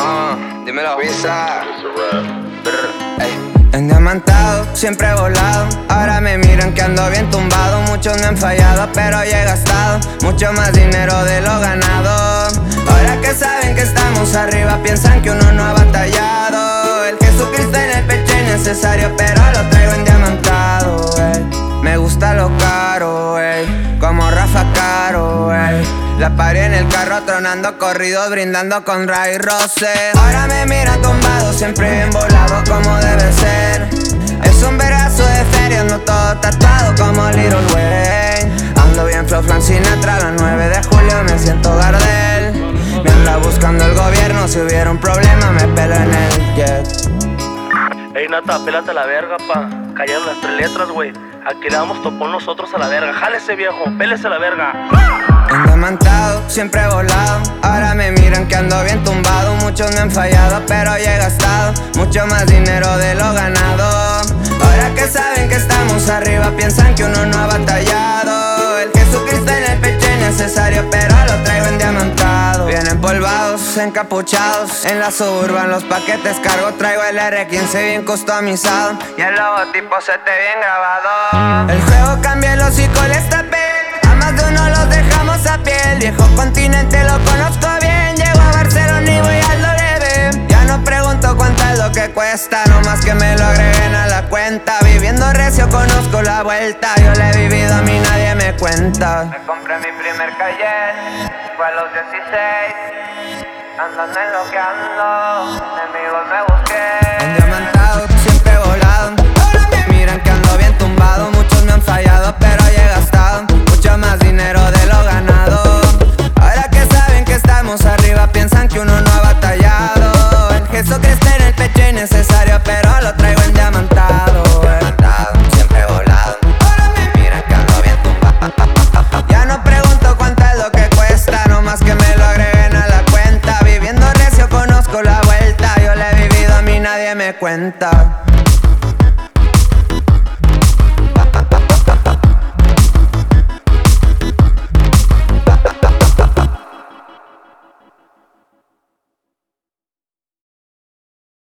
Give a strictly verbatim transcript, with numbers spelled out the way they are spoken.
Uh, dímelo. Pizza. Endiamantado, siempre he volado. Ahora me miran que ando bien tumbado. Muchos me han fallado, pero ya he gastado mucho más dinero de lo ganado. Ahora que saben que estamos arriba, piensan que uno no ha batallado. El Jesucristo en el pecho es necesario, pero lo traigo endiamantado, ey. Me gusta lo caro, ey. Como Rafa Caro, ey. La paré en el carro tronando corridos, brindando con Ray Rosé. Ahora me miran tumbado, siempre bien volado como debe ser. Es un verazo de feria, ando todo tatuado como Little Wayne. Ando bien flow Frank Sinatra, la nueve de julio me siento Gardel. Me anda buscando el gobierno, si hubiera un problema me pelo en el jet. Ey, Nata, pélate a la verga, pa. Callaron las tres letras, güey. Aquí le damos topón nosotros a la verga. Jálese, viejo, pélese a la verga. Endiamantado, siempre he volado. Ahora me miran que ando bien tumbado. Muchos me han fallado, pero ya he gastado mucho más dinero de lo ganado. Ahora que saben que estamos arriba, piensan que uno no ha batallado. El Jesucristo en el pecho es necesario, pero lo traigo endiamantado. Bien empolvados, encapuchados. En la Suburban los paquetes cargo. Traigo el R quince bien customizado y el logotipo se te bien grabado. El juego cambia el hocico, les tapé. A más de uno los dejamos a pie. El viejo continente lo conozco bien. Llego a Barcelona y voy al W. Ya no pregunto cuánto es lo que cuesta, no más que me lo agreguen a la cuenta. Viviendo recio conozco la vuelta. Yo la he vivido, a mí nadie me cuenta. Me compré mi primer Cayenne, fue a los dieciséis. Andando en lo que ando, enemigos me busqué. Endiamantado, siempre volado. Ahora me miran que ando bien tumbado. Muchos me han fallado, pero ya he gastado mucho más dinero de lo ganado. Ahora que saben que estamos arriba, piensan que uno no ha batallado. El Jesucristo en el pecho es necesario, pero lo traigo endiamantado. Endiamantado, siempre volado. Ahora me miran que ando bien tumbado. Ya no pregunto cuánto es lo que cuesta, no más que me lo agreguen a la cuenta. Viviendo recio conozco la vuelta. Yo la he vivido, a mí nadie me cuenta.